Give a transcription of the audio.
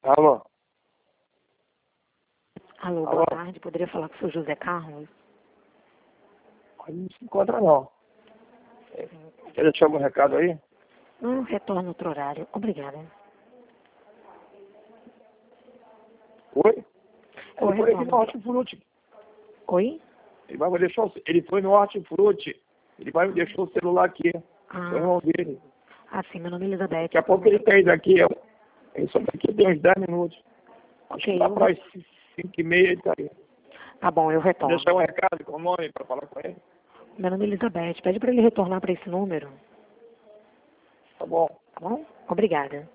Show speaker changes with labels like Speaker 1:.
Speaker 1: Alô?
Speaker 2: Alô, boa tarde. Poderia falar com o seu José Carlos?
Speaker 1: Ele não se encontra, não. Quer deixar algum recado aí?
Speaker 2: Não, retorno outro horário. Obrigada.
Speaker 1: Oi?
Speaker 2: Eu
Speaker 1: Ele foi aqui
Speaker 2: retorno.
Speaker 1: no Hortifruti.
Speaker 2: Oi?
Speaker 1: Ele foi no Hortifruti. Ele vai me deixar o celular aqui.
Speaker 2: Ah.
Speaker 1: O irmão dele.
Speaker 2: Sim, meu nome é Elizabeth.
Speaker 1: Daqui a pouco ele tem daqui. Ele só daqui tem uns 10 minutos. Acho que lá para as 5h30 ele tá aí.
Speaker 2: Tá bom, eu retorno.
Speaker 1: Deixar um recado com o nome para falar com ele.
Speaker 2: Meu nome é Elizabeth. Pede para ele retornar para esse número.
Speaker 1: Tá bom.
Speaker 2: Tá bom? Obrigada.